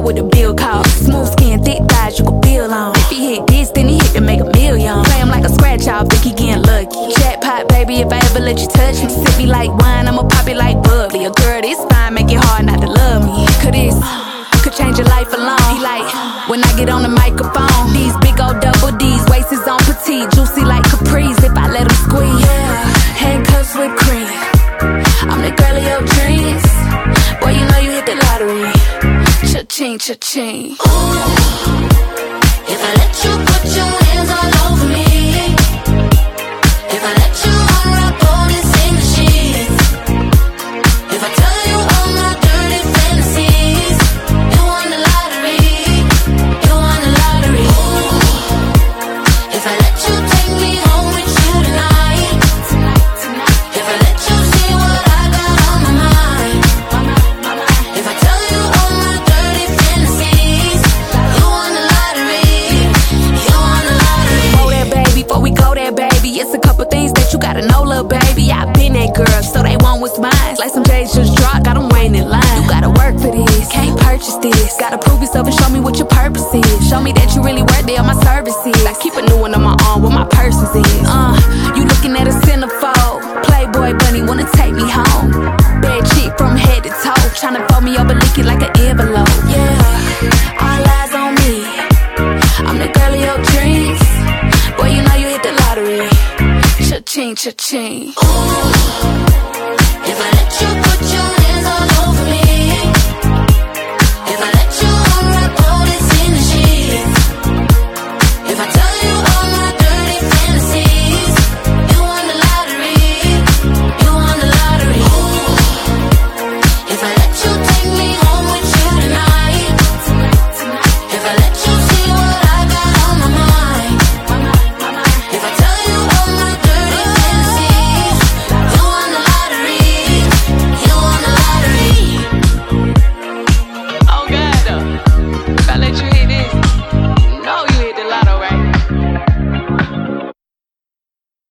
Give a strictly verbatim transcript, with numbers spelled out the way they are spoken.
what the bill cost. Smooth skin, thick thighs, you can feel on. If he hit this, then he hit to make a million. Play him like a scratch off, think he getting lucky. Jackpot, baby, if I ever let you touch me. Sip me like wine, I'ma pop it like bubbly. A girl this fine, make it hard not to love me. Cause this could change your life alone. He like, when I get on the microphone, these big old double D's, waist is on petite, juicy like Caprice. If I let him squeeze, yeah, handcuffs with cream. I'm the girl of your dreams. Boy, you know you hit the lottery. Cha-ching, cha-ching. Ooh, if I let you put your hands all over me, if I let you unwrap all this in the sheets, if I tell you all my dirty fantasies, you won the lottery, you won the lottery. Ooh, if I let you take me home with you tonight, if I let you see what I got on my mind, if I tell you all my dirty fantasies, you won the lottery, you won the lottery. Before that, baby, before we go there, baby, it's a couple things that you gotta know, little baby. I been that girl, so they want what's mine. Like some J's just dropped, got them waiting in line. You gotta work for this, can't purchase this. Gotta prove yourself and show me what your purpose is. Show me that you really worthy of my services. I keep a new one on my arm where my purses is. Uh, you looking at a centerfold. Playboy bunny wanna take me home. Bad chick from head to toe, tryna fold me over, lick it like an envelope. Yeah, all eyes on me. I'm the girl of your dreams. Boy, you know you hit the lottery. Cha-ching, cha-ching.